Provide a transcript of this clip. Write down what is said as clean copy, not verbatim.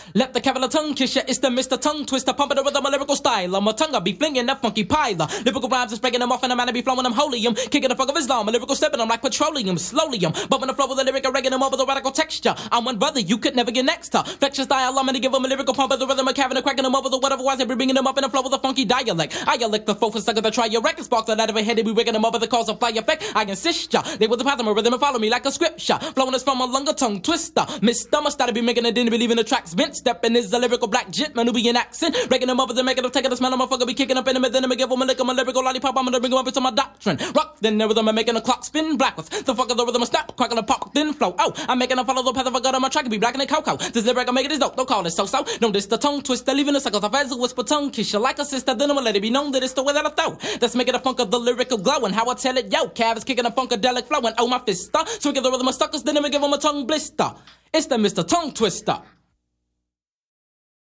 Let the capital tongue kiss ya. It's the Mr. Tongue Twister, pumping the rhythm, a lyrical style. My tongue, I be flinging that funky pile. Lyrical rhymes is breaking them off, and the man I be flowing them holium. Kicking the fuck of Islam, a lyrical stepping them like petroleum. Slowly, bumping the flow with the lyric, regging them over the radical texture. I'm one brother you could never get next to. Flex your style, I'm gonna give them a lyrical pump of the rhythm, a cavern, cracking them over the whatever wise, every bringing them up in the flow with a funky dialect. I elect the focus, sucker, to try your record, spark that out of a head, we rigging them over the cause of fly effect. I insist ya, they will deposit my rhythm and follow me like a scripture. Flowing us from a longer tongue twister. Mr. Must to be making it, didn't believe in the tracks. Vince stepping is a lyrical black jit, Manubian accent. Breaking them up as they make it up, taking the smell of my fucker, be kicking up in them, and then I give them a lick of my lyrical lollipop. I'm gonna bring them up into my doctrine. Rock, then the rhythm, I'm making a clock spin black with the fuck of the rhythm, a snap, crackle a pop, then flow. Oh, I'm making a follow the path of a god on my track, be black and a cocoa. This lyric, I make it is dope, don't call it so. No, this the tongue twister, leaving the cycles of as a whisper tongue kiss you like a sister, then I'ma let it be known that it's the way that I throw. That's making a funk of the lyrical glow, and how I tell it, yo, Cav is kicking a funkadelic flow, and oh my fist, so we get the rhythm of suckers, then I'ma give them a tongue blister. It's the Mr. Tongue Twister.